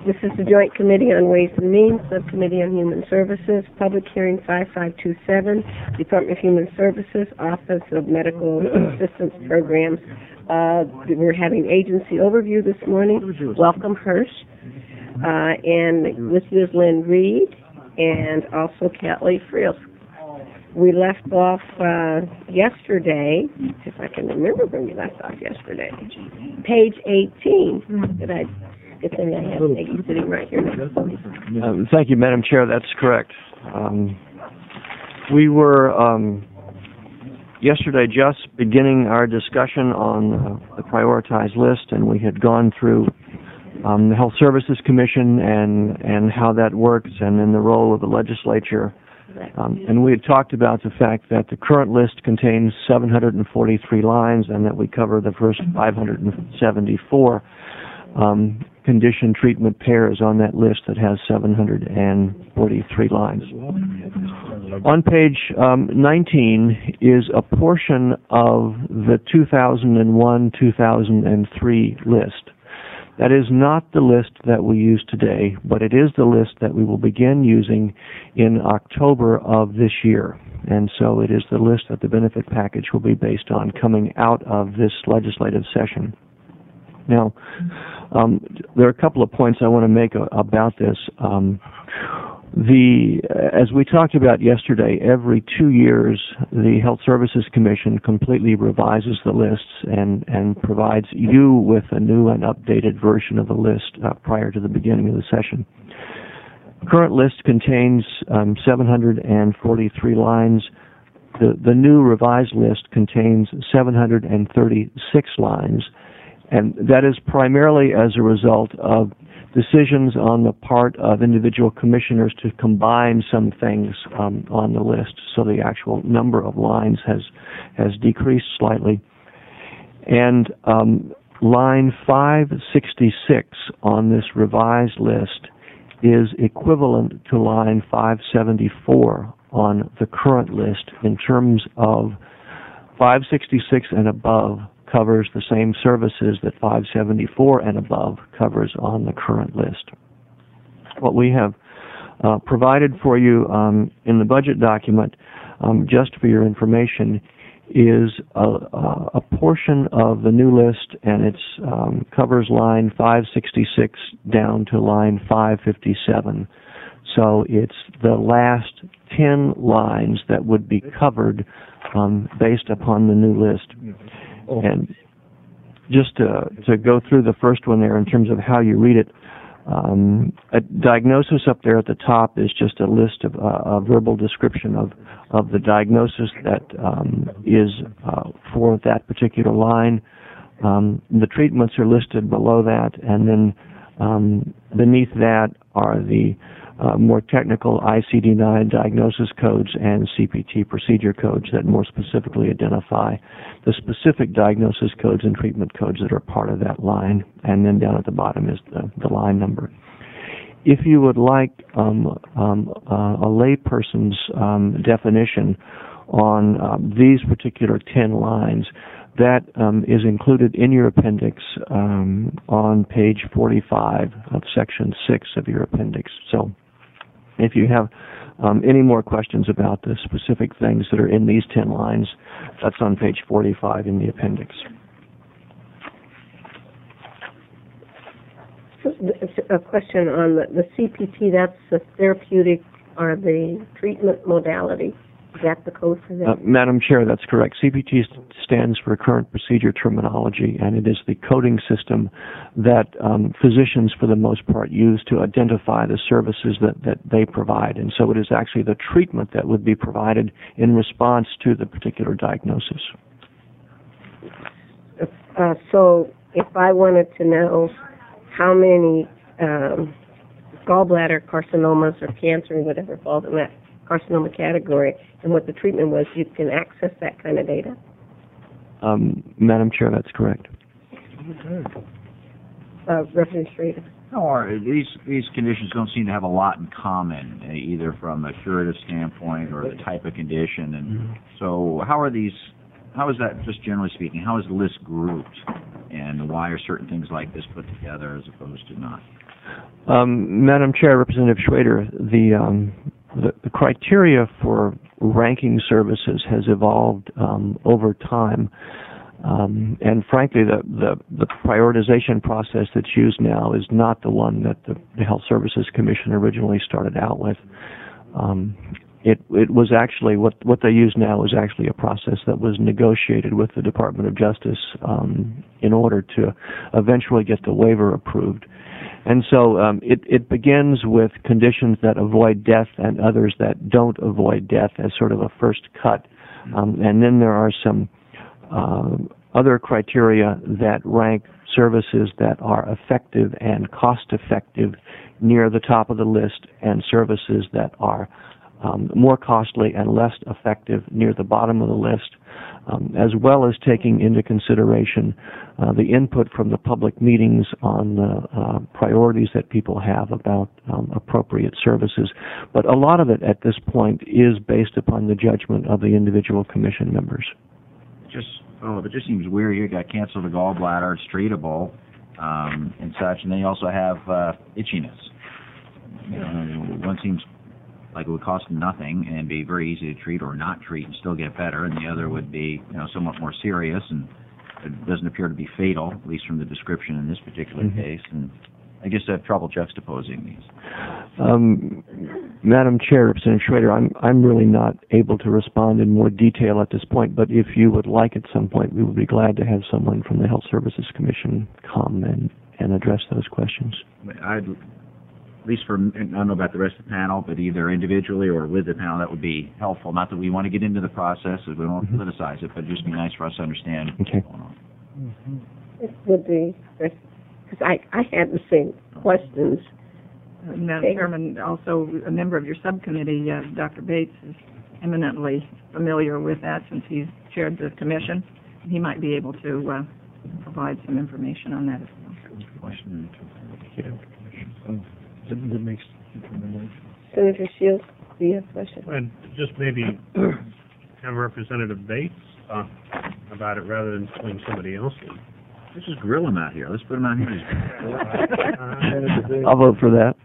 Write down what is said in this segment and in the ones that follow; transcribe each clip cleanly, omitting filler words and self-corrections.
This is the Joint Committee on Ways and Means, Subcommittee on Human Services, Public Hearing 5527, Department of Human Services, Office of Medical Assistance Programs. We're having agency overview this morning. Welcome, Hirsch. And with you is Lynn Reed and also Kelly Frisk. We left off yesterday, if I can remember when we left off yesterday, page 18. Did I get there? I have Peggy sitting right here next to me. Thank you, Madam Chair. That's correct. We were yesterday just beginning our discussion on the prioritized list, and we had gone through the Health Services Commission and how that works, and then the role of the legislature. And we had talked about the fact that the current list contains 743 lines and that we cover the first 574 condition treatment pairs on that list that has 743 lines. On page 19 is a portion of the 2001-2003 list. That is not the list that we use today, but it is the list that we will begin using in October of this year. And so it is the list that the benefit package will be based on coming out of this legislative session. Now, there are a couple of points I want to make about this. As we talked about yesterday, every 2 years the Health Services Commission completely revises the lists and provides you with a new and updated version of the list prior to the beginning of the session. The current list contains 743 lines. The new revised list contains 736 lines, and that is primarily as a result of decisions on the part of individual commissioners to combine some things on the list, so the actual number of lines has decreased slightly. And line 566 on this revised list is equivalent to line 574 on the current list in terms of 566 and above covers the same services that 574 and above covers on the current list. What we have provided for you in the budget document, just for your information, is a portion of the new list, and it covers line 566 down to line 557. So it's the last 10 lines that would be covered based upon the new list. And just to go through the first one there in terms of how you read it, a diagnosis up there at the top is just a list of a verbal description of the diagnosis that is for that particular line. The treatments are listed below that, and then beneath that are the more technical ICD-9 diagnosis codes and CPT procedure codes that more specifically identify the specific diagnosis codes and treatment codes that are part of that line. And then down at the bottom is the line number. If you would like a layperson's definition on these particular 10 lines, that is included in your appendix on page 45 of section 6 of your appendix. So if you have any more questions about the specific things that are in these 10 lines, that's on page 45 in the appendix. A question on the CPT, that's the therapeutic or the treatment modality. Is that the code for that? Madam Chair, that's correct. CPT stands for Current Procedure Terminology, and it is the coding system that physicians, for the most part, use to identify the services that they provide. And so it is actually the treatment that would be provided in response to the particular diagnosis. So if I wanted to know how many gallbladder carcinomas or cancer, whatever falls in that carcinoma category, and what the treatment was, you can access that kind of data? Madam Chair, that's correct. Reverend Schrader. No, these conditions don't seem to have a lot in common, either from a curative standpoint or the type of condition. And so how is that, just generally speaking, how is the list grouped? and why are certain things like this put together as opposed to not? Madam Chair, Representative Schrader, the criteria for ranking services has evolved over time, and frankly, the prioritization process that's used now is not the one that the Health Services Commission originally started out with. It was actually what they use now is actually a process that was negotiated with the Department of Justice in order to eventually get the waiver approved. And so it begins with conditions that avoid death and others that don't avoid death as sort of a first cut. And then there are some other criteria that rank services that are effective and cost-effective near the top of the list, and services that are more costly and less effective near the bottom of the list, as well as taking into consideration the input from the public meetings on the priorities that people have about appropriate services. But a lot of it at this point is based upon the judgment of the individual commission members. It just seems weird. You got cancer of the gallbladder, it's treatable, and such, and then you also have itchiness. One seems like it would cost nothing and be very easy to treat or not treat and still get better, and the other would be, somewhat more serious, and it doesn't appear to be fatal, at least from the description in this particular case. And I guess I have trouble juxtaposing these. Madam Chair, Representative Schrader, I'm really not able to respond in more detail at this point, but if you would like at some point, we would be glad to have someone from the Health Services Commission come and address those questions. At least I don't know about the rest of the panel, but either individually or with the panel, that would be helpful. Not that we want to get into the process, as we don't want to politicize it, but it'd just be nice for us to understand what's going on. It would be, because I had the same questions. Madam Chairman, also a member of your subcommittee, Dr. Bates, is eminently familiar with that since he's chaired the commission. He might be able to provide some information on that as well. Senator Shields, do you have a question? And just maybe have Representative Bates talk about it rather than pulling somebody else in. Let's just grill him out here. Let's put him out here. I'll vote for that.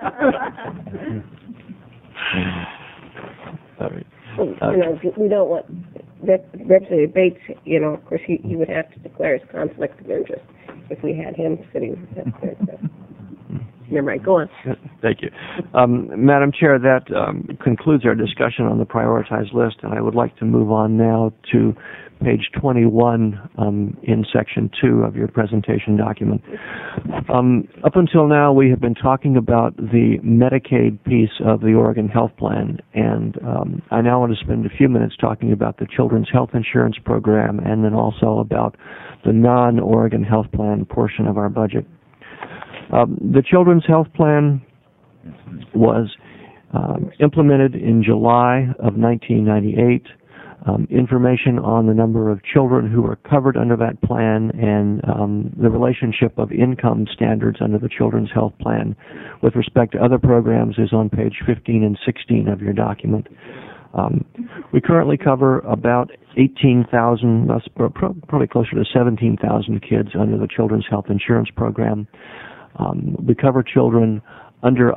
All right. We don't want Representative Bates, of course, he would have to declare his conflict of interest if we had him sitting up there. So. You're right. Go on. Thank you. Madam Chair, that concludes our discussion on the prioritized list, and I would like to move on now to page 21 in Section 2 of your presentation document. Up until now, we have been talking about the Medicaid piece of the Oregon Health Plan, and I now want to spend a few minutes talking about the Children's Health Insurance Program and then also about the non-Oregon Health Plan portion of our budget. The Children's Health Plan was implemented in July of 1998. Information on the number of children who were covered under that plan and the relationship of income standards under the Children's Health Plan with respect to other programs is on page 15 and 16 of your document. We currently cover about 18,000, probably closer to 17,000 kids under the Children's Health Insurance Program. We cover children under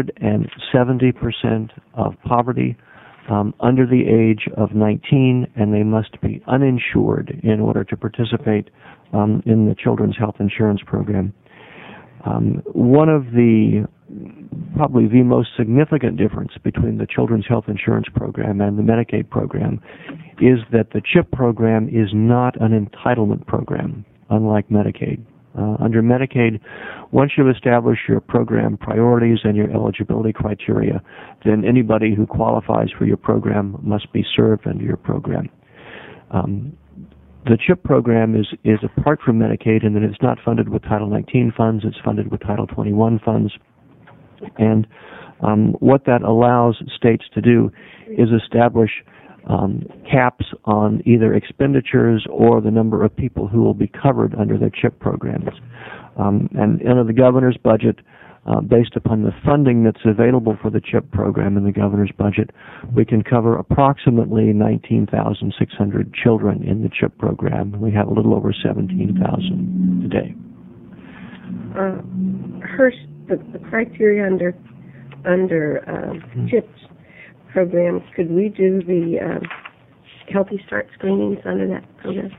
170% of poverty, under the age of 19, and they must be uninsured in order to participate in the Children's Health Insurance Program. One of probably the most significant difference between the Children's Health Insurance Program and the Medicaid program is that the CHIP program is not an entitlement program, unlike Medicaid. Under Medicaid, once you establish your program priorities and your eligibility criteria, then anybody who qualifies for your program must be served under your program. The CHIP program is apart from Medicaid in that it's not funded with Title 19 funds, it's funded with Title 21 funds. And what that allows states to do is establish caps on either expenditures or the number of people who will be covered under their CHIP programs. And under the governor's budget, based upon the funding that's available for the CHIP program in the governor's budget, we can cover approximately 19,600 children in the CHIP program. We have a little over 17,000 today. Hirsch, the criteria under CHIP's program, could we do the Healthy Start screenings under that program?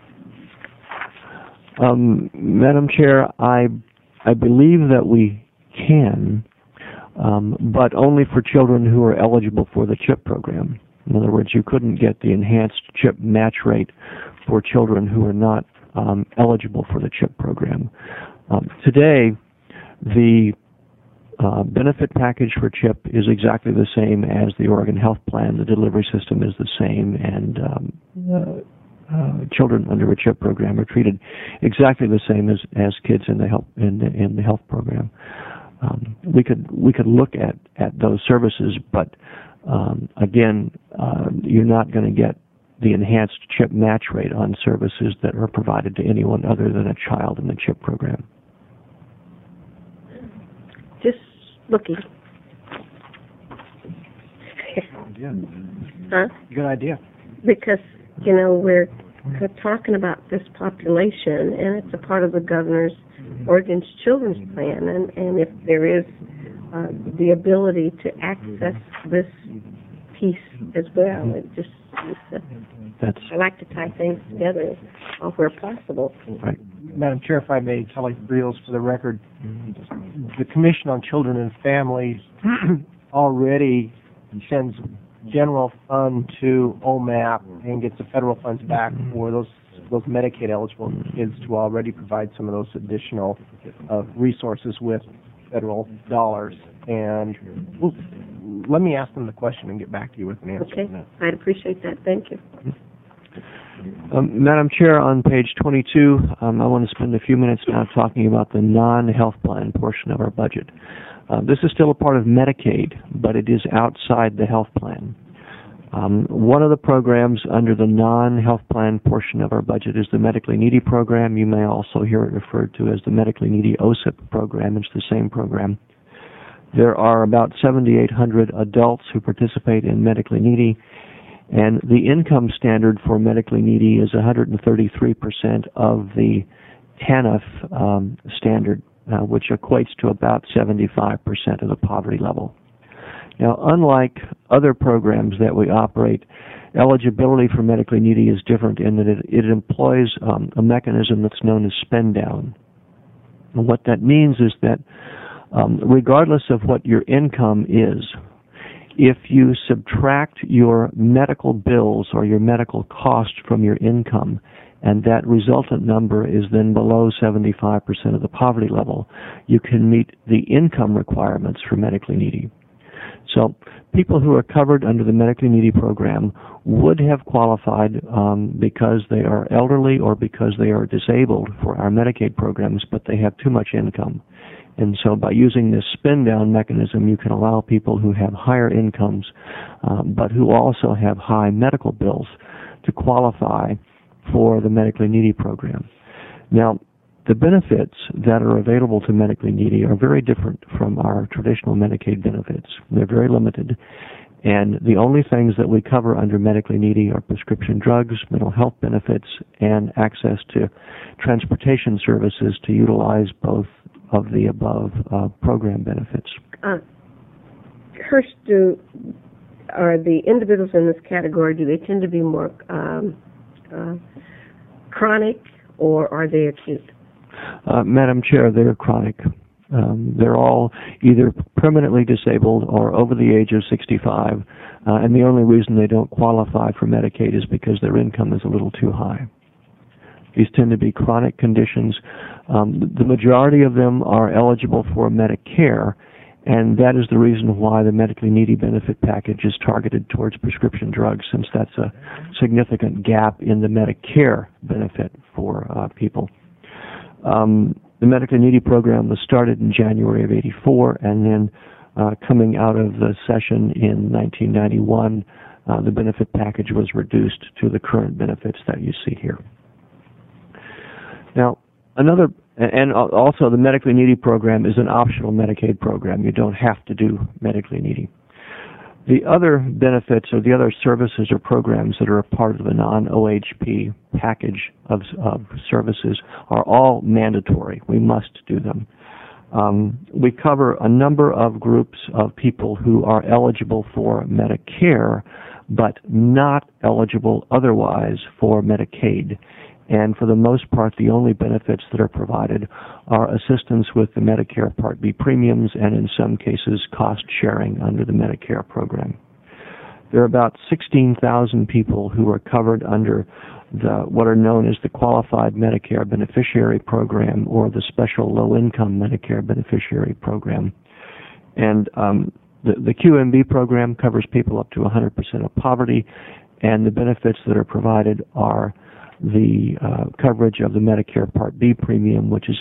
Madam Chair, I believe that we can, but only for children who are eligible for the CHIP program. In other words, you couldn't get the enhanced CHIP match rate for children who are not eligible for the CHIP program. Today, the benefit package for CHIP is exactly the same as the Oregon Health Plan. The delivery system is the same, and children under a CHIP program are treated exactly the same as kids in the health program. We could look at those services, but again, you're not going to get the enhanced CHIP match rate on services that are provided to anyone other than a child in the CHIP program. Just looking. Huh? Good idea. Because, you know, we're talking about this population, and it's a part of the governor's Oregon's Children's Plan, and if there is the ability to access this piece as well, it just I like to tie things together where possible. Right. Madam Chair, if I may, Kelly Briels for the record. The Commission on Children and Families already sends general fund to OMAP and gets the federal funds back for those Medicaid-eligible kids to already provide some of those additional resources with federal dollars. And let me ask them the question and get back to you with an answer. Okay, I'd appreciate that. Thank you. Madam Chair, on page 22, I want to spend a few minutes now talking about the non-health plan portion of our budget. This is still a part of Medicaid, but it is outside the health plan. One of the programs under the non-health plan portion of our budget is the Medically Needy program. You may also hear it referred to as the Medically Needy OSIP program. It's the same program. There are about 7,800 adults who participate in Medically Needy, and the income standard for Medically Needy is 133% of the TANF standard, which equates to about 75% of the poverty level. Now, unlike other programs that we operate, eligibility for Medically Needy is different in that it employs a mechanism that's known as spend down. And what that means is that regardless of what your income is, if you subtract your medical bills or your medical cost from your income, and that resultant number is then below 75% of the poverty level, you can meet the income requirements for Medically Needy. So people who are covered under the Medically Needy program would have qualified because they are elderly or because they are disabled for our Medicaid programs, but they have too much income. And so by using this spin-down mechanism, you can allow people who have higher incomes but who also have high medical bills to qualify for the Medically Needy program. Now, the benefits that are available to Medically Needy are very different from our traditional Medicaid benefits. They're very limited, and the only things that we cover under Medically Needy are prescription drugs, mental health benefits, and access to transportation services to utilize both of the above program benefits. Hirsch, are the individuals in this category, do they tend to be more chronic, or are they acute? Madam Chair, they're chronic. They're all either permanently disabled or over the age of 65, and the only reason they don't qualify for Medicaid is because their income is a little too high. These tend to be chronic conditions. The majority of them are eligible for Medicare, and that is the reason why the Medically Needy benefit package is targeted towards prescription drugs, since that's a significant gap in the Medicare benefit for people. The Medically Needy program was started in January of '84, and then coming out of the session in 1991, the benefit package was reduced to the current benefits that you see here. Now, another And also, the medically needy program is an optional Medicaid program. You don't have to do medically needy. The other benefits or the other services or programs that are a part of the non-OHP package of services are all mandatory. We must do them. We cover a number of groups of people who are eligible for Medicare, but not eligible otherwise for Medicaid. And for the most part, the only benefits that are provided are assistance with the Medicare Part B premiums and, in some cases, cost sharing under the Medicare program. There are about 16,000 people who are covered under what are known as the Qualified Medicare Beneficiary Program or the Special Low-Income Medicare Beneficiary Program. And the QMB program covers people up to 100% of poverty, and the benefits that are provided are the coverage of the Medicare Part B premium, which is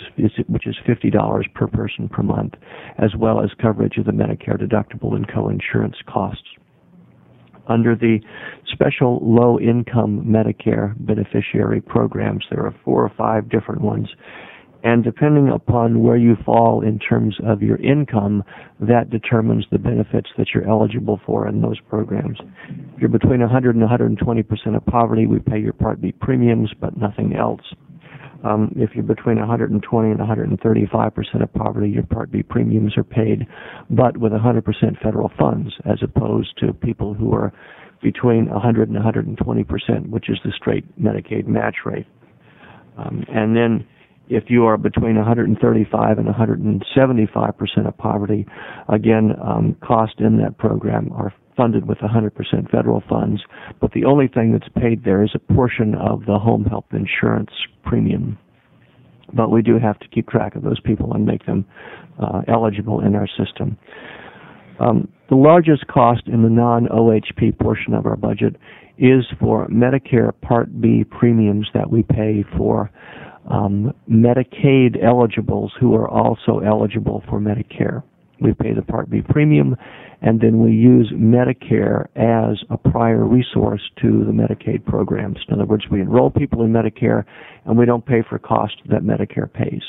$50 per person per month, as well as coverage of the Medicare deductible and co-insurance costs. Under the Special Low-Income Medicare Beneficiary Programs, there are 4 or 5 different ones, and depending upon where you fall in terms of your income, that determines the benefits that you're eligible for in those programs. If you're between 100 and 120% of poverty, we pay your Part B premiums, but nothing else. If you're between 120 and 135% of poverty, your Part B premiums are paid, but with 100% federal funds, as opposed to people who are between 100 and 120%, which is the straight Medicaid match rate. And then if you are between 135 and 175% of poverty, again, costs in that program are funded with 100% federal funds, but the only thing that's paid there is a portion of the home health insurance premium. But we do have to keep track of those people and make them eligible in our system. The largest cost in the non-OHP portion of our budget is for Medicare Part B premiums that we pay for Medicaid eligibles who are also eligible for Medicare. We pay the Part B premium, and then we use Medicare as a prior resource to the Medicaid programs. In other words, we enroll people in Medicare, and we don't pay for costs that Medicare pays.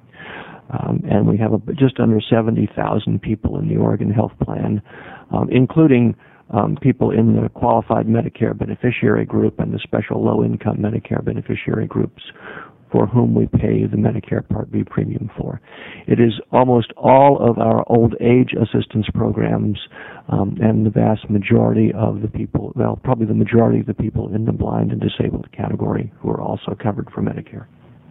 And we have just under 70,000 people in the Oregon Health Plan, including people in the Qualified Medicare Beneficiary Group and the Special Low-Income Medicare Beneficiary Groups, for whom we pay the Medicare Part B premium for. It is almost all of our old age assistance programs and the vast majority of the people, well, probably the majority of the people in the blind and disabled category who are also covered for Medicare.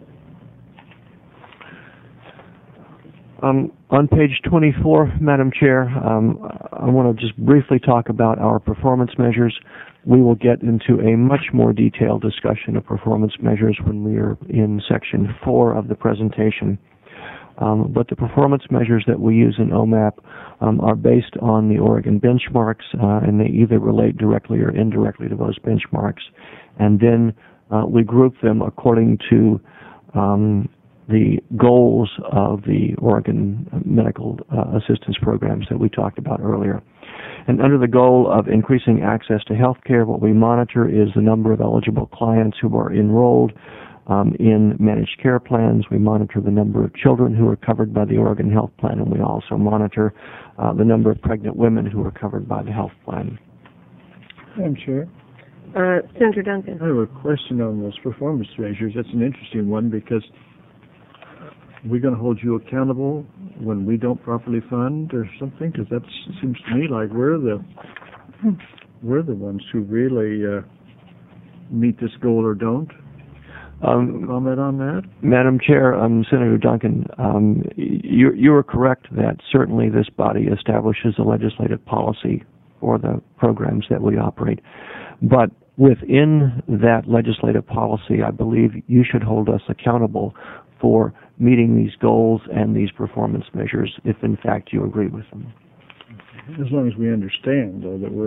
On page 24, Madam Chair, I want to just briefly talk about our performance measures. We will get into a much more detailed discussion of performance measures when we are in section 4 of the presentation. But the performance measures that we use in OMAP are based on the Oregon benchmarks, and they either relate directly or indirectly to those benchmarks. And then we group them according to the goals of the Oregon medical assistance programs that we talked about earlier. And under the goal of increasing access to health care, what we monitor is the number of eligible clients who are enrolled in managed care plans. We monitor the number of children who are covered by the Oregon Health Plan, and we also monitor the number of pregnant women who are covered by the health plan. Madam Chair, Senator Duncan. I have a question on those performance measures. That's an interesting one because we're going to hold you accountable when we don't properly fund or something? Because that seems to me like we're the ones who really meet this goal or don't. Comment on that? Madam Chair, Senator Duncan, you are correct that certainly this body establishes a legislative policy for the programs that we operate. But within that legislative policy, I believe you should hold us accountable for meeting these goals and these performance measures if, in fact, you agree with them. As long as we understand, though, that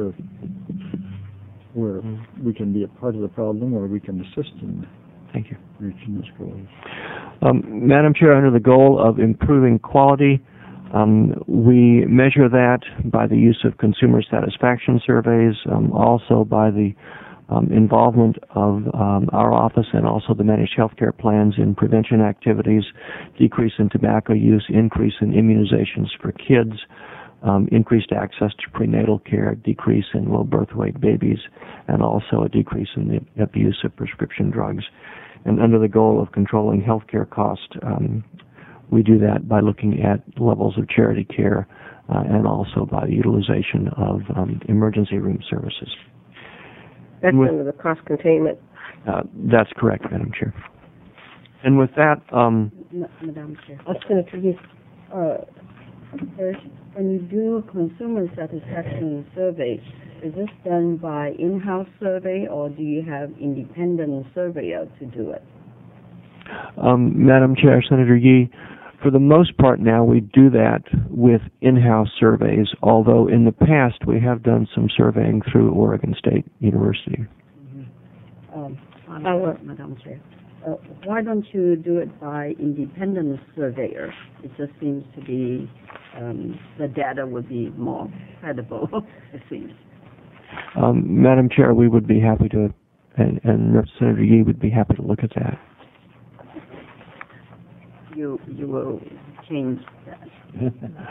we can be a part of the problem or we can assist in Thank you. reaching those goals. Madam Chair, under the goal of improving quality, we measure that by the use of consumer satisfaction surveys, also by the involvement of our office and also the managed health care plans in prevention activities, decrease in tobacco use, increase in immunizations for kids, increased access to prenatal care, decrease in low birth weight babies, and also a decrease in the abuse of prescription drugs. And under the goal of controlling healthcare costs, we do that by looking at levels of charity care and also by the utilization of emergency room services. That's under the cost containment. That's correct, Madam Chair. And with that, Madam Chair. Senator Hughes. When you do consumer satisfaction surveys, is this done by in-house survey or do you have independent surveyor to do it? Madam Chair, Senator Yee, for the most part now we do that with in-house surveys, although in the past we have done some surveying through Oregon State University. Madam Chair, why don't you do it by independent surveyor? It just seems to be the data would be more credible, it seems. Madam Chair, we would be happy to, and Senator Yee would be happy to look at that. You will change that.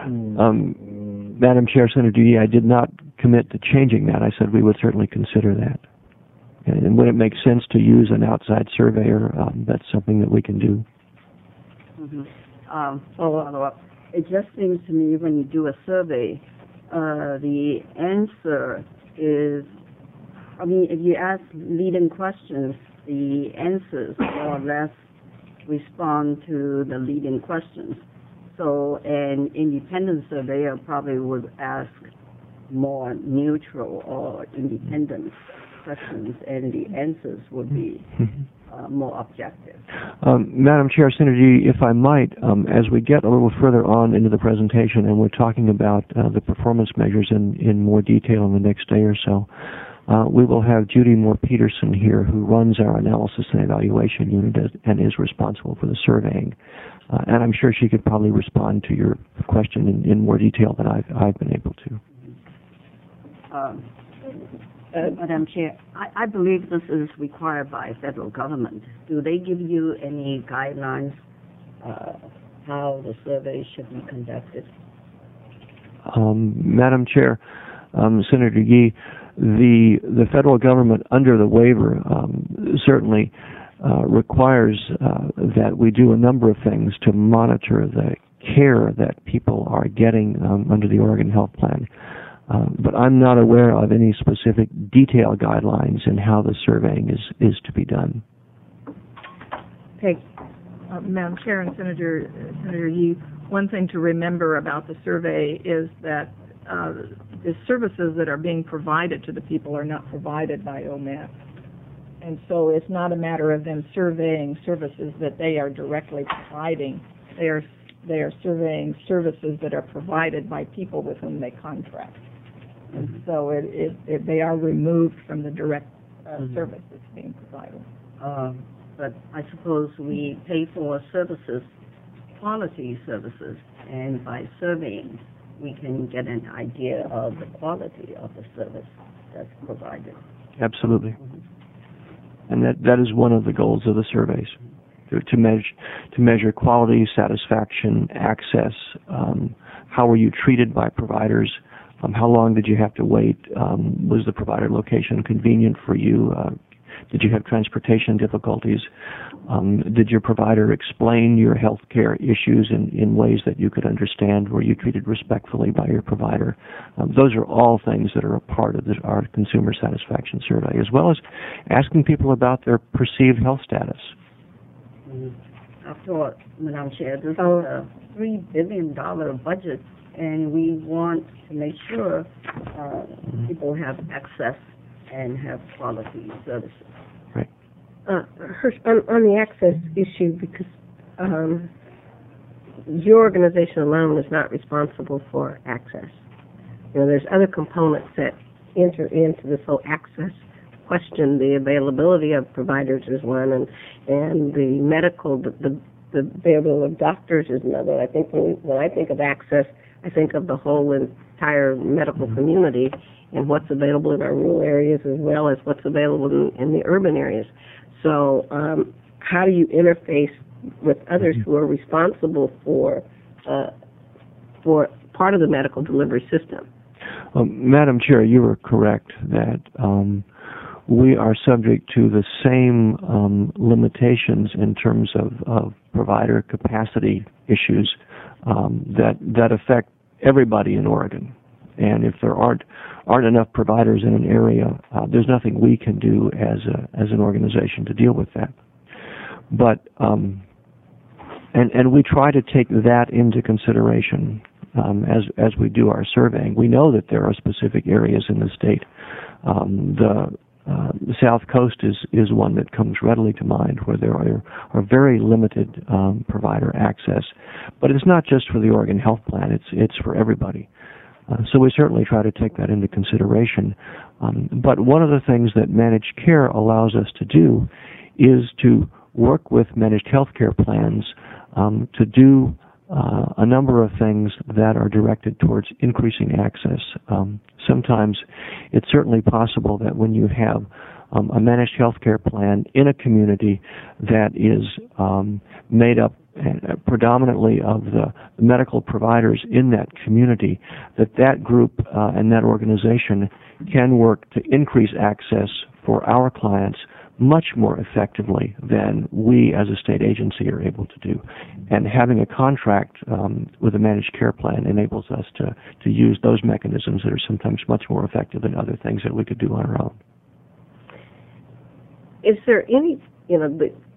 Madam Chair, Senator Yee, I did not commit to changing that. I said we would certainly consider that. And when it makes sense to use an outside surveyor, that's something that we can do. Follow-up. It just seems to me when you do a survey, the answer is, I mean, if you ask leading questions, the answers more or less respond to the leading questions. So an independent surveyor probably would ask more neutral or independent questions, and the answers would be more objective. Madam Chair, Senator Yee, if I might, as we get a little further on into the presentation and we're talking about the performance measures in more detail in the next day or so, we will have Judy Moore-Peterson here, who runs our analysis and evaluation unit and is responsible for the surveying. And I'm sure she could probably respond to your question in more detail than I've been able to. Madam Chair, I believe this is required by federal government. Do they give you any guidelines how the survey should be conducted? Madam Chair, Senator Yee, the federal government under the waiver certainly requires that we do a number of things to monitor the care that people are getting under the Oregon Health Plan. But I'm not aware of any specific detailed guidelines in how the surveying is to be done. Peg. Madam Chair and Senator Yee, one thing to remember about the survey is that the services that are being provided to the people are not provided by OMAP. And so it's not a matter of them surveying services that they are directly providing. They are surveying services that are provided by people with whom they contract. And so they are removed from the direct service that's being provided. But I suppose we pay for services, quality services, and by surveying, we can get an idea of the quality of the service that's provided. Absolutely. And that is one of the goals of the surveys, to measure quality, satisfaction, access, how were you treated by providers, how long did you have to wait, was the provider location convenient for you, did you have transportation difficulties, did your provider explain your health care issues in ways that you could understand, were you treated respectfully by your provider. Those are all things that are a part of our consumer satisfaction survey, as well as asking people about their perceived health status. After all, Madam Chair, this is a $3 billion budget, and we want to make sure people have access and have quality services. Right. Hirsch, on the access issue, because your organization alone is not responsible for access. You know, there's other components that enter into this whole access question. The availability of providers is one, and the medical, the the availability of doctors is another. I think when I think of access, I think of the whole entire medical community and what's available in our rural areas as well as what's available in the urban areas. So how do you interface with others who are responsible for part of the medical delivery system? Madam Chair, you are correct that we are subject to the same limitations in terms of provider capacity issues that affect everybody in Oregon. And if there aren't enough providers in an area, there's nothing we can do as an organization to deal with that. But and we try to take that into consideration as we do our surveying. We know that there are specific areas in the state. The South Coast is one that comes readily to mind, where there are very limited provider access. But it's not just for the Oregon Health Plan; it's for everybody. So we certainly try to take that into consideration. But one of the things that managed care allows us to do is to work with managed health care plans to do a number of things that are directed towards increasing access. Sometimes it's certainly possible that when you have a managed health care plan in a community that is made up predominantly of the medical providers in that community, that group and that organization can work to increase access for our clients much more effectively than we as a state agency are able to do. And having a contract with a managed care plan enables us to use those mechanisms that are sometimes much more effective than other things that we could do on our own. Is there any, and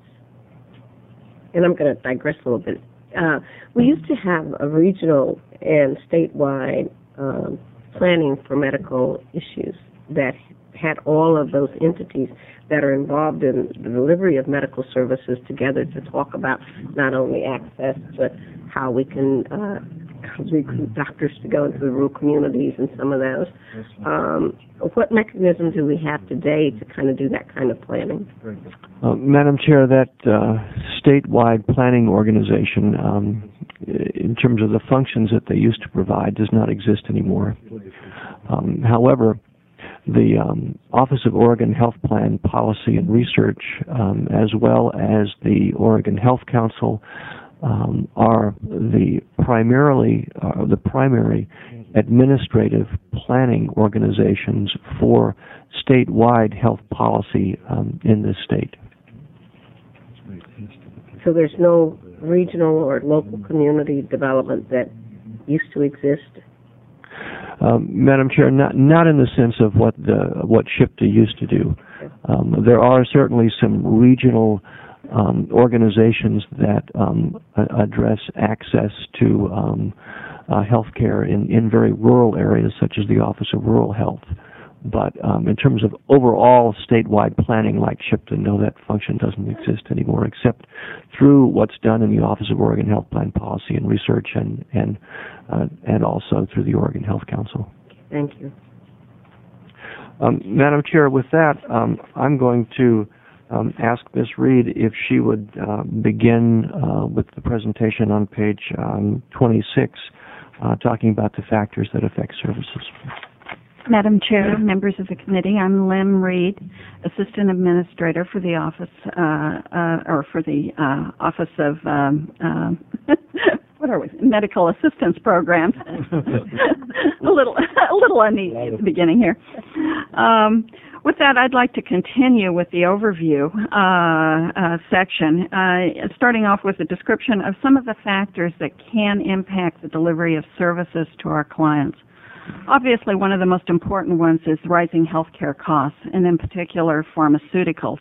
I'm going to digress a little bit. We used to have a regional and statewide planning for medical issues that had all of those entities that are involved in the delivery of medical services together to talk about not only access, but how we can recruit doctors to go into the rural communities and some of those. What mechanisms do we have today to kind of do that kind of planning? Madam Chair, that statewide planning organization, in terms of the functions that they used to provide, does not exist anymore. However, the Office of Oregon Health Plan Policy and Research, as well as the Oregon Health Council, are the primary administrative planning organizations for statewide health policy in this state. So there's no regional or local community development that used to exist? Madam Chair, not in the sense of what SHPTA used to do. There are certainly some regional organizations that address access to health care in very rural areas, such as the Office of Rural Health. But in terms of overall statewide planning like SHPTA, no, that function doesn't exist anymore, except through what's done in the Office of Oregon Health Plan Policy and Research and also through the Oregon Health Council. Thank you. Madam Chair, with that, I'm going to ask Ms. Reed if she would begin with the presentation on page 26, talking about the factors that affect services. Madam Chair, members of the committee, I'm Lynn Reed, Assistant Administrator for the Office, Office of what are we? Medical Assistance Programs. a little uneasy at the beginning here. With that, I'd like to continue with the overview section, starting off with a description of some of the factors that can impact the delivery of services to our clients. Obviously, one of the most important ones is rising healthcare costs, and in particular, pharmaceuticals.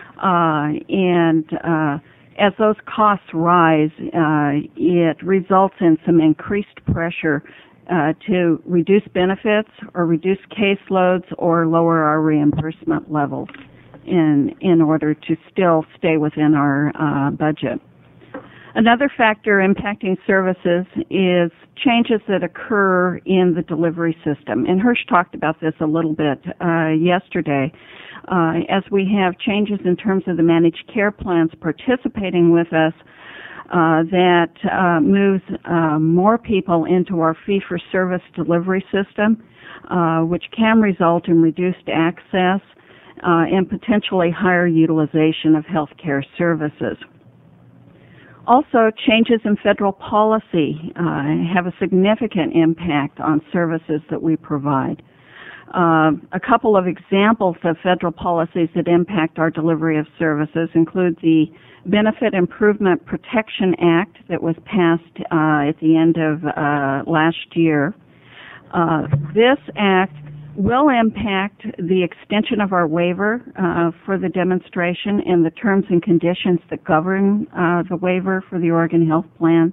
As those costs rise, it results in some increased pressure to reduce benefits or reduce caseloads or lower our reimbursement levels in order to still stay within our budget. Another factor impacting services is changes that occur in the delivery system. And Hirsch talked about this a little bit yesterday. As we have changes in terms of the managed care plans participating with us, that moves more people into our fee-for-service delivery system, which can result in reduced access and potentially higher utilization of health care services. Also, changes in federal policy have a significant impact on services that we provide. A couple of examples of federal policies that impact our delivery of services include the Benefit Improvement Protection Act that was passed at the end of last year. This act will impact the extension of our waiver for the demonstration and the terms and conditions that govern the waiver for the Oregon Health Plan.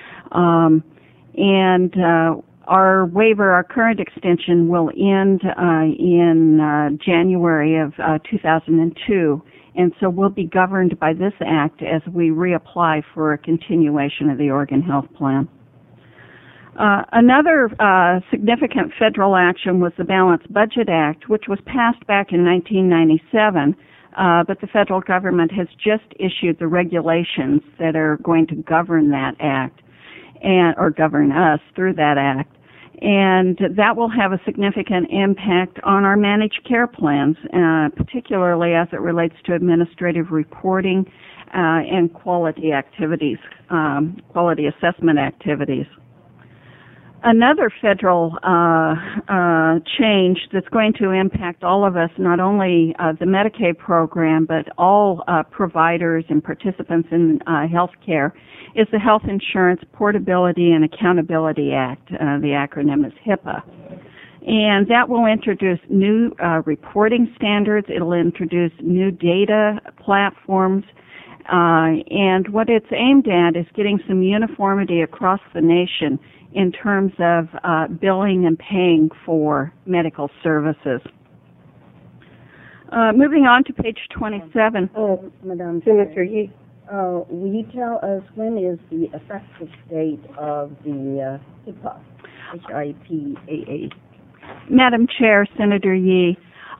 Our waiver, our current extension, will end in January of 2002, and so we'll be governed by this act as we reapply for a continuation of the Oregon Health Plan. Another significant federal action was the Balanced Budget Act, which was passed back in 1997, but the federal government has just issued the regulations that are going to govern that act, or govern us through that act. And that will have a significant impact on our managed care plans, particularly as it relates to administrative reporting and quality activities, quality assessment activities. Another federal change that's going to impact all of us, not only the Medicaid program, but all providers and participants in health care, is the Health Insurance Portability and Accountability Act. The acronym is HIPAA. And that will introduce new reporting standards. It'll introduce new data platforms. And what it's aimed at is getting some uniformity across the nation in terms of billing and paying for medical services. Moving on to page 27. Madam Senator Yee. Will you tell us when is the effective date of the HIPAA, HIPAA? Madam Chair, Senator Yee,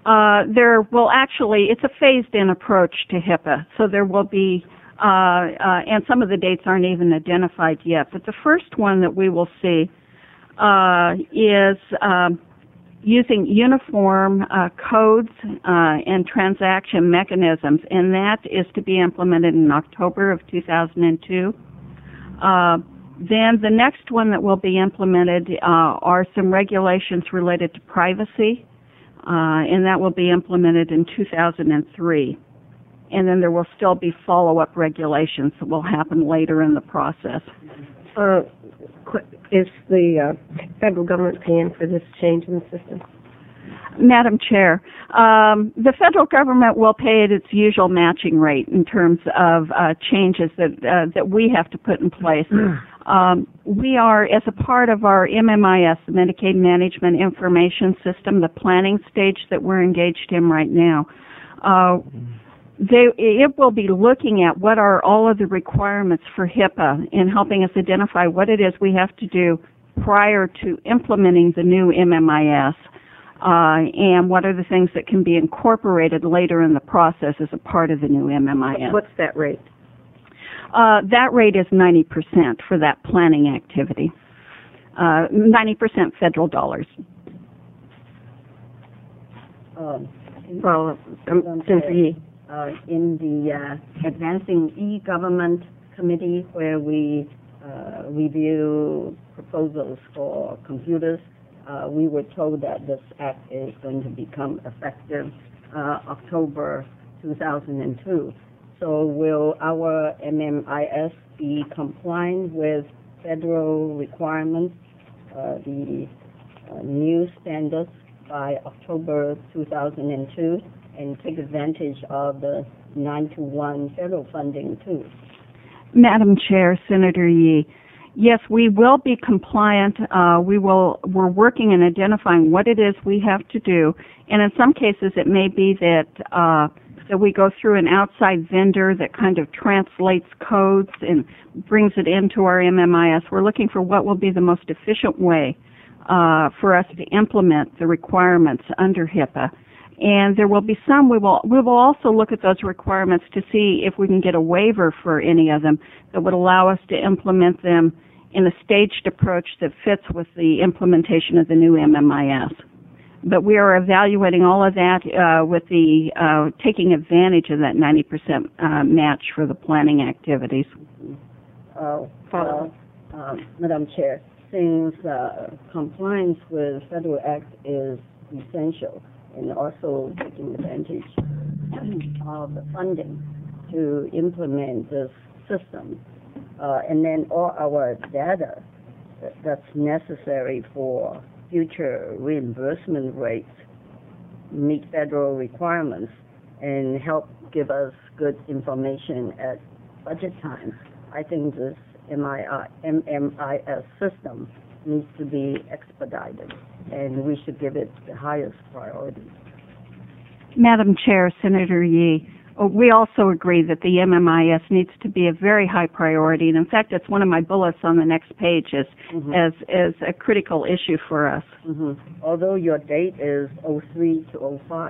it's a phased-in approach to HIPAA, so there will be, and some of the dates aren't even identified yet, but the first one that we will see is using uniform codes and transaction mechanisms, and that is to be implemented in October of 2002. Then the next one that will be implemented are some regulations related to privacy, and that will be implemented in 2003. And then there will still be follow-up regulations that will happen later in the process. Is the federal government paying for this change in the system? Madam Chair, the federal government will pay at its usual matching rate in terms of changes that we have to put in place. We are, as a part of our MMIS, the Medicaid Management Information System, the planning stage that we're engaged in right now, it will be looking at what are all of the requirements for HIPAA and helping us identify what it is we have to do prior to implementing the new MMIS, and what are the things that can be incorporated later in the process as a part of the new MMIS. What's that rate? That rate is 90% for that planning activity, 90% federal dollars. In the Advancing E-Government Committee, where we review proposals for computers, we were told that this act is going to become effective October 2002. So will our MMIS be complying with federal requirements, the new standards by October 2002, and take advantage of the 9-to-1 federal funding too? Madam Chair, Senator Yee, yes, we will be compliant. We're working and identifying what it is we have to do, and in some cases it may be that we go through an outside vendor that kind of translates codes and brings it into our MMIS. We're looking for what will be the most efficient way for us to implement the requirements under HIPAA. And there will be some, we will also look at those requirements to see if we can get a waiver for any of them that would allow us to implement them in a staged approach that fits with the implementation of the new MMIS. But we are evaluating all of that with the taking advantage of that 90% match for the planning activities. Madam Chair, since compliance with Federal Act is essential, and also taking advantage of the funding to implement this system, and then all our data that's necessary for future reimbursement rates meet federal requirements and help give us good information at budget time. I think this MMIS system needs to be expedited, and we should give it the highest priority. Madam Chair, Senator Yee, we also agree that the MMIS needs to be a very high priority, and in fact, it's one of my bullets on the next page as a critical issue for us. Although your date is 03 to 05.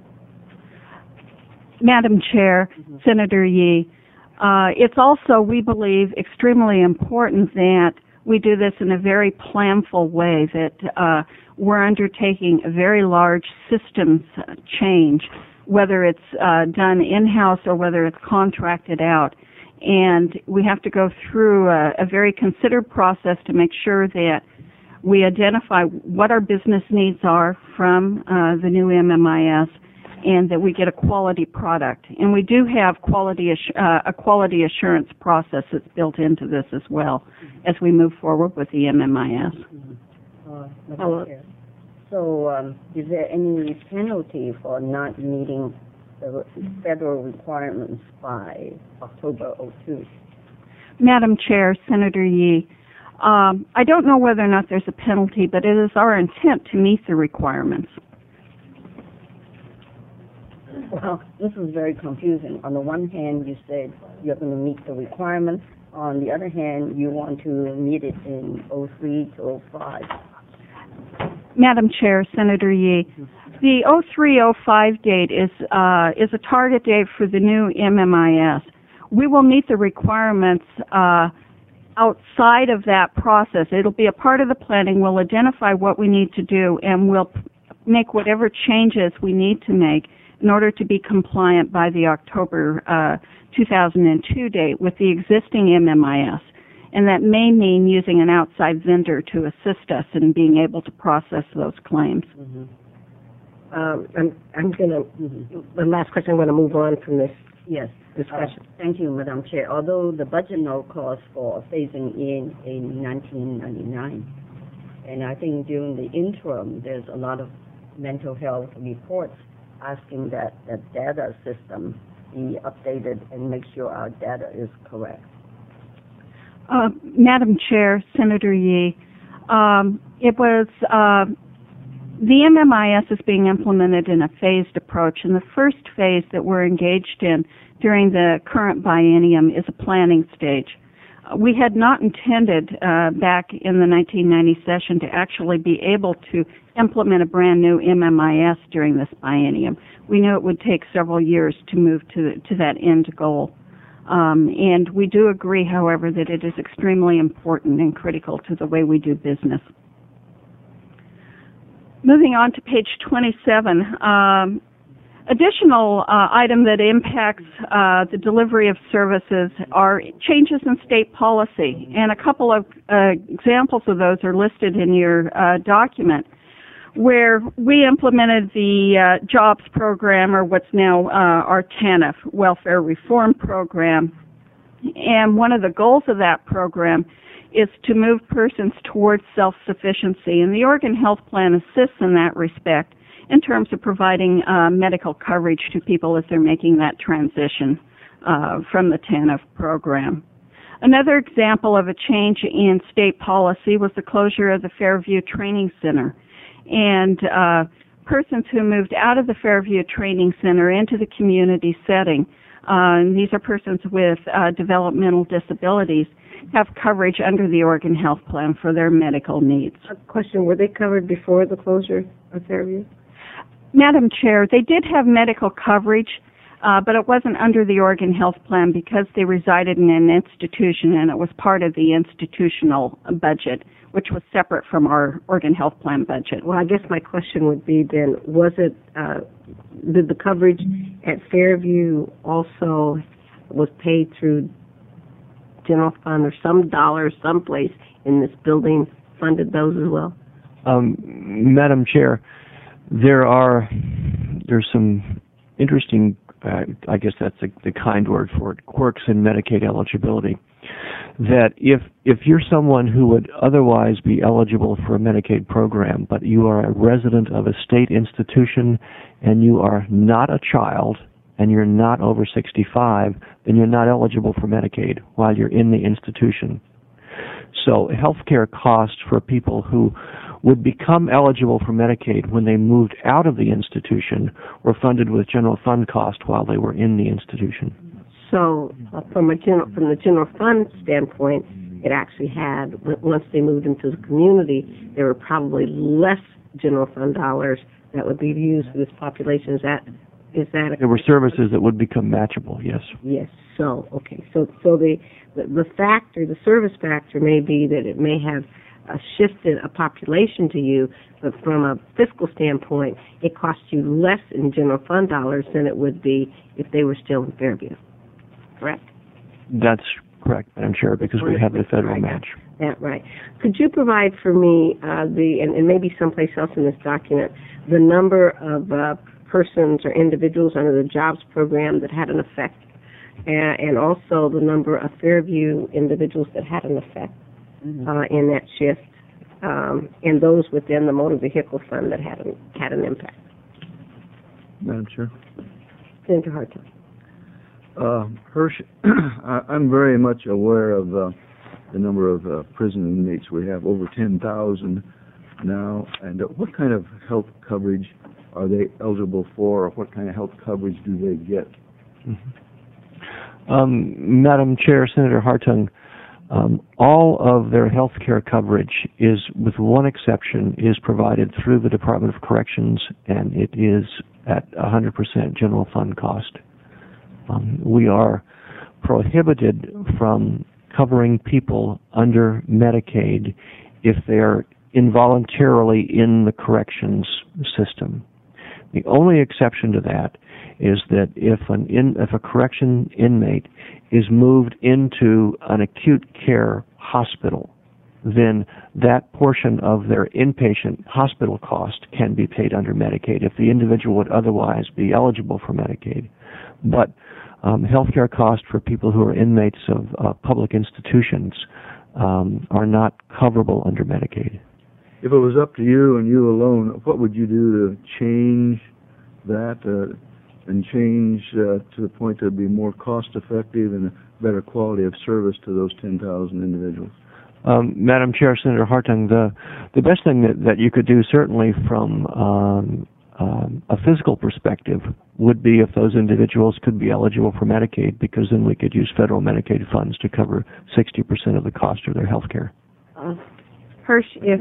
Madam Chair, Senator Yee, it's also, we believe, extremely important that we do this in a very planful way, that we're undertaking a very large systems change, whether it's done in-house or whether it's contracted out. And we have to go through a very considered process to make sure that we identify what our business needs are from the new MMIS, and that we get a quality product. And we do have a quality assurance process that's built into this as well as we move forward with the MMIS. Madam Chair. So is there any penalty for not meeting the federal requirements by October 02? Madam Chair, Senator Yee, I don't know whether or not there's a penalty, but it is our intent to meet the requirements. Well, this is very confusing. On the one hand, you said you're going to meet the requirements. On the other hand, you want to meet it in 03 to 05. Madam Chair, Senator Yee, the 03-05 date is a target date for the new MMIS. We will meet the requirements outside of that process. It'll be a part of the planning. We'll identify what we need to do, and we'll make whatever changes we need to make in order to be compliant by the October 2002 date with the existing MMIS. And that may mean using an outside vendor to assist us in being able to process those claims. I'm going to, the last question, I'm going to move on from this discussion. Thank you, Madam Chair. Although the budget note calls for phasing in 1999, and I think during the interim, there's a lot of mental health reports asking that the data system be updated and make sure our data is correct. Madam Chair, Senator Yee, it was the MMIS is being implemented in a phased approach, and the first phase that we're engaged in during the current biennium is a planning stage. We had not intended back in the 1990 session to actually be able to implement a brand new MMIS during this biennium. We knew it would take several years to move to that end goal. And we do agree, however, that it is extremely important and critical to the way we do business. Moving on to page 27, additional item that impacts the delivery of services are changes in state policy, and a couple of examples of those are listed in your document, where we implemented the JOBS program, or what's now our TANF, Welfare Reform Program. And one of the goals of that program is to move persons towards self-sufficiency, and the Oregon Health Plan assists in that respect in terms of providing medical coverage to people as they're making that transition from the TANF program. Another example of a change in state policy was the closure of the Fairview Training Center. And persons who moved out of the Fairview Training Center into the community setting, and these are persons with developmental disabilities, have coverage under the Oregon Health Plan for their medical needs. A question, were they covered before the closure of Fairview? Madam Chair, they did have medical coverage, but it wasn't under the Oregon Health Plan because they resided in an institution and it was part of the institutional budget, which was separate from our Oregon Health Plan budget. Well, I guess my question would be then, was it, did the coverage at Fairview also was paid through general fund or some dollars someplace in this building funded those as well? Madam Chair, there's some interesting, I guess that's the kind word for it, quirks in Medicaid eligibility. That if you're someone who would otherwise be eligible for a Medicaid program, but you are a resident of a state institution and you are not a child and you're not over 65, then you're not eligible for Medicaid while you're in the institution. So health care costs for people who would become eligible for Medicaid when they moved out of the institution were funded with general fund cost while they were in the institution. So from the general fund standpoint, it actually had, once they moved into the community, there were probably less general fund dollars that would be used for this population. Is that there were services that would become matchable, yes. Yes. So, okay. So the factor, the service factor may be that it may have shifted a population to you, but from a fiscal standpoint, it costs you less in general fund dollars than it would be if they were still in Fairview. Correct? That's correct, Madam Chair, because we have the federal match. That right. Could you provide for me and maybe someplace else in this document, the number of persons or individuals under the jobs program that had an effect, and also the number of Fairview individuals that had an effect in that shift, and those within the motor vehicle fund that had an impact? Madam Chair. Senator Hartung. Hirsch, I'm very much aware of the number of prison inmates we have, over 10,000 now, and what kind of health coverage are they eligible for, or what kind of health coverage do they get? Madam Chair, Senator Hartung, all of their health care coverage is, with one exception, is provided through the Department of Corrections, and it is at 100% general fund cost. We are prohibited from covering people under Medicaid if they're involuntarily in the corrections system. The only exception to that is that if a correction inmate is moved into an acute care hospital, then that portion of their inpatient hospital cost can be paid under Medicaid if the individual would otherwise be eligible for Medicaid. But health care costs for people who are inmates of public institutions are not coverable under Medicaid. If it was up to you and you alone, what would you do to change that and change to the point that it would be more cost-effective and a better quality of service to those 10,000 individuals? Madam Chair, Senator Hartung, the best thing that you could do, certainly from a physical perspective, would be if those individuals could be eligible for Medicaid, because then we could use federal Medicaid funds to cover 60% of the cost of their health care. Hirsch, if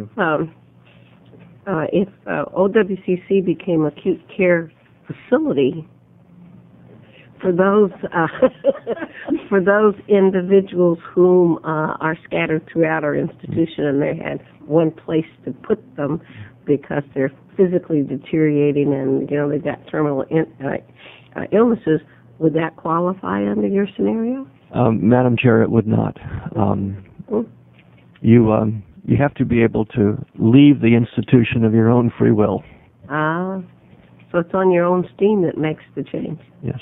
OWCC became acute care facility, for those for those individuals whom are scattered throughout our institution and they had one place to put them because they're physically deteriorating and they've got terminal illnesses, would that qualify under your scenario? Madam Chair, it would not. You have to be able to leave the institution of your own free will. So it's on your own steam that makes the change. Yes.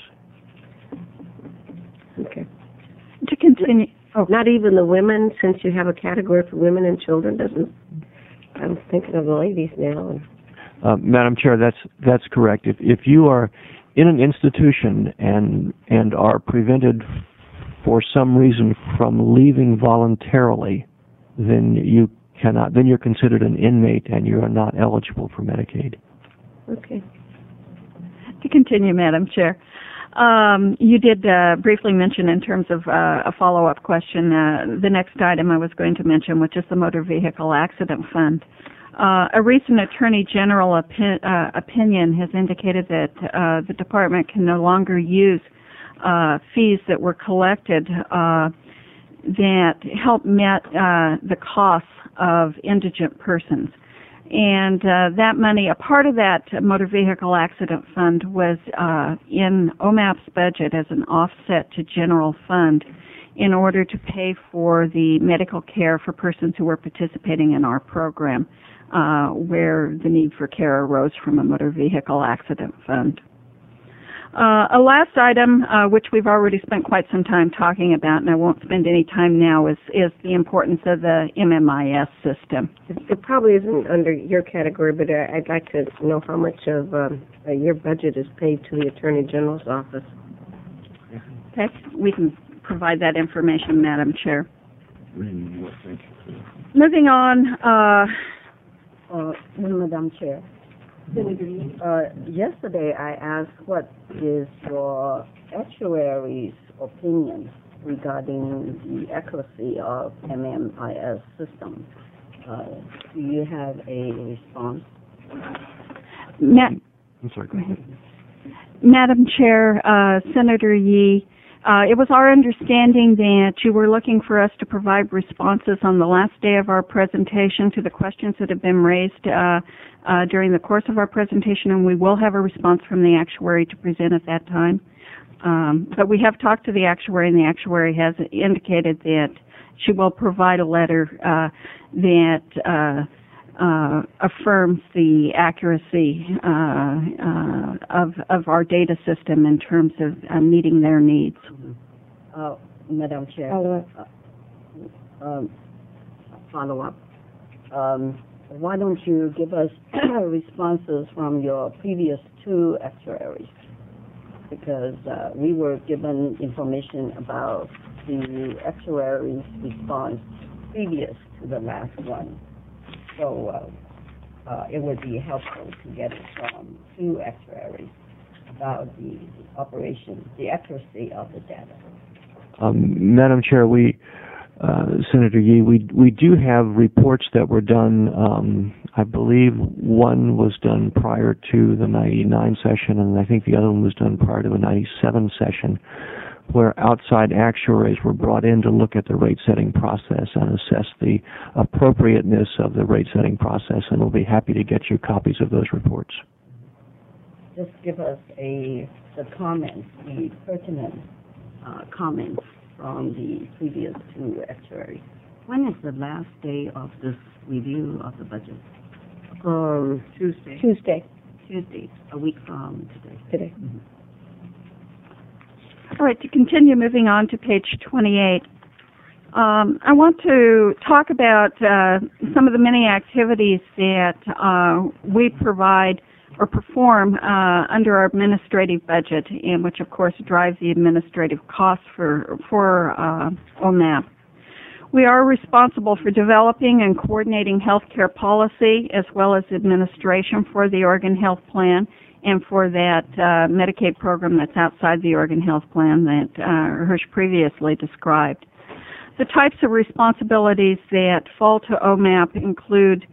Okay. To continue. Not even the women, since you have a category for women and children, doesn't. I'm thinking of the ladies now. Madam Chair, that's correct. If you are in an institution and are prevented for some reason from leaving voluntarily, then you cannot. Then you're considered an inmate and you are not eligible for Medicaid. Okay. To continue, Madam Chair, you did briefly mention in terms of a follow-up question the next item I was going to mention, which is the Motor Vehicle Accident Fund. A recent Attorney General opinion has indicated that the department can no longer use fees that were collected that help met the costs of indigent persons. And that money, a part of that motor vehicle accident fund was in OMAP's budget as an offset to general fund in order to pay for the medical care for persons who were participating in our program, where the need for care arose from a motor vehicle accident fund. A last item, which we've already spent quite some time talking about, and I won't spend any time now, is the importance of the MMIS system. It probably isn't under your category, but I'd like to know how much of your budget is paid to the Attorney General's office. Okay, we can provide that information, Madam Chair. Moving on. Madam Chair. Yesterday I asked what is your actuary's opinion regarding the accuracy of MMIS system. Do you have a response? I'm sorry, go ahead. Madam Chair, Senator Yee, it was our understanding that you were looking for us to provide responses on the last day of our presentation to the questions that have been raised during the course of our presentation, and we will have a response from the actuary to present at that time. But we have talked to the actuary, and the actuary has indicated that she will provide a letter that affirms the accuracy of our data system in terms of meeting their needs. Madam Chair, follow up. Why don't you give us responses from your previous two actuaries? Because we were given information about the actuary's response previous to the last one. So it would be helpful to get it from two actuaries about the operation, the accuracy of the data. Madam Chair, Senator Yee, we do have reports that were done. I believe one was done prior to the 99 session, and I think the other one was done prior to the 97 session, where outside actuaries were brought in to look at the rate-setting process and assess the appropriateness of the rate-setting process, and we'll be happy to get you copies of those reports. Just give us the comments, the pertinent comments from the previous two actuaries. When is the last day of this review of the budget? Tuesday, a week from today. Mm-hmm. All right, to continue moving on to page 28, I want to talk about some of the many activities that we provide or perform under our administrative budget, and which of course drive the administrative costs for OMAP. We are responsible for developing and coordinating healthcare policy as well as administration for the Oregon Health Plan and for that Medicaid program that's outside the Oregon Health Plan that Hirsch previously described. The types of responsibilities that fall to OMAP include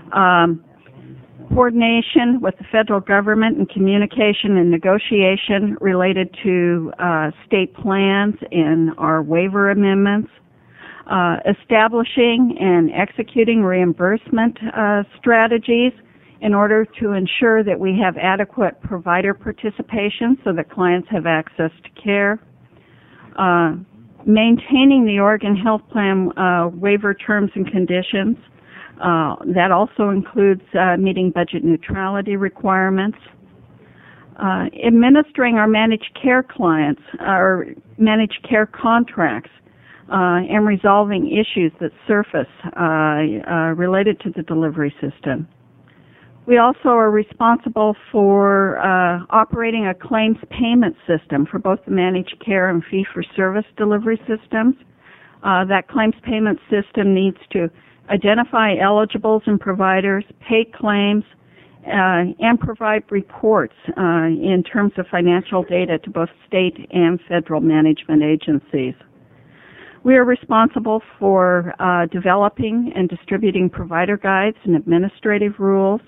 coordination with the federal government and communication and negotiation related to state plans and our waiver amendments, establishing and executing reimbursement strategies in order to ensure that we have adequate provider participation so that clients have access to care, maintaining the Oregon Health Plan waiver terms and conditions. That also includes meeting budget neutrality requirements, administering our managed care clients, our managed care contracts, and resolving issues that surface related to the delivery system. We also are responsible for operating a claims payment system for both the managed care and fee-for-service delivery systems. That claims payment system needs to identify eligibles and providers, pay claims, and provide reports in terms of financial data to both state and federal management agencies. We are responsible for developing and distributing provider guides and administrative rules,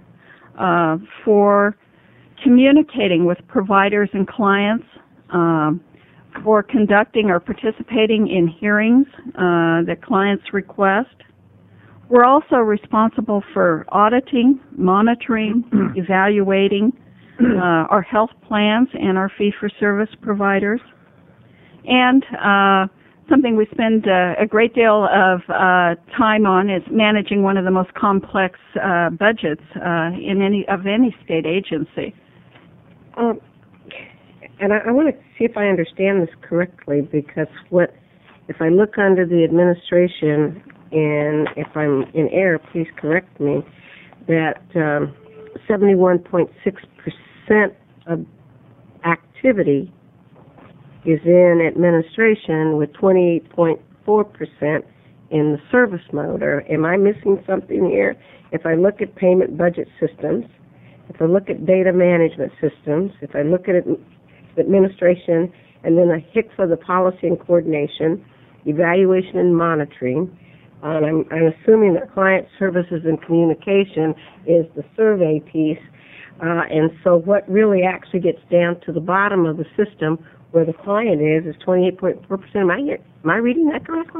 for communicating with providers and clients, for conducting or participating in hearings that clients request. We're also responsible for auditing, monitoring, evaluating our health plans and our fee-for-service providers. And something we spend a great deal of time on is managing one of the most complex budgets in any state agency. And I want to see if I understand this correctly, because if I look under the administration, and if I'm in error, please correct me, that 71.6% of activity is in administration, with 28.4% in the service mode. Or am I missing something here? If I look at payment budget systems, if I look at data management systems, if I look at administration, and then I hit for the policy and coordination, evaluation and monitoring, and I'm assuming that client services and communication is the survey piece, and so what really actually gets down to the bottom of the system where the client is 28.4%. Am I reading that correctly?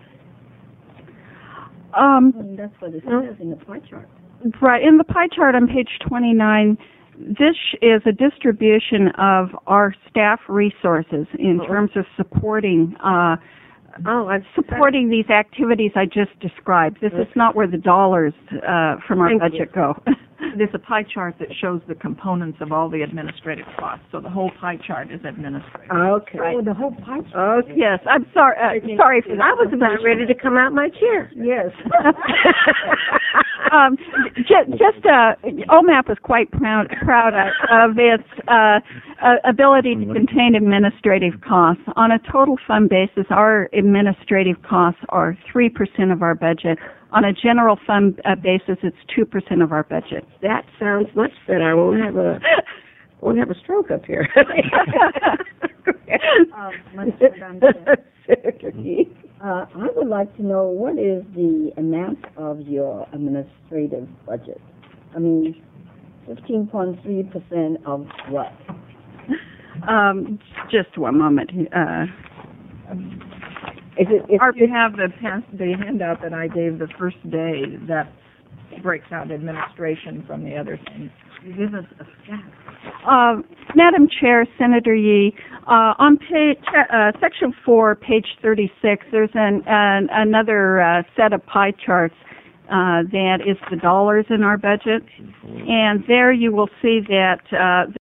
That's what it says in the pie chart. Right. In the pie chart on page 29, this is a distribution of our staff resources in terms of supporting supporting these activities I just described. This is not where the dollars from our budget go. There's a pie chart that shows the components of all the administrative costs. So the whole pie chart is administrative. Okay. Oh, the whole pie chart. Okay. Yes, I'm sorry. Sorry for that. I was about ready to come out my chair. Yes. OMAP is quite proud of its ability to contain administrative costs. On a total fund basis, our administrative costs are 3% of our budget. On a general fund basis, it's 2% of our budget. That sounds much better. I won't have a stroke up here. I would like to know, what is the amount of your administrative budget? I mean, 15.3% of what? Just one moment. You have the handout that I gave the first day that breaks out administration from the other things. Give us a stat. Madam Chair, Senator Yee, on section 4, page 36, there's another set of pie charts that is the dollars in our budget, and there you will see that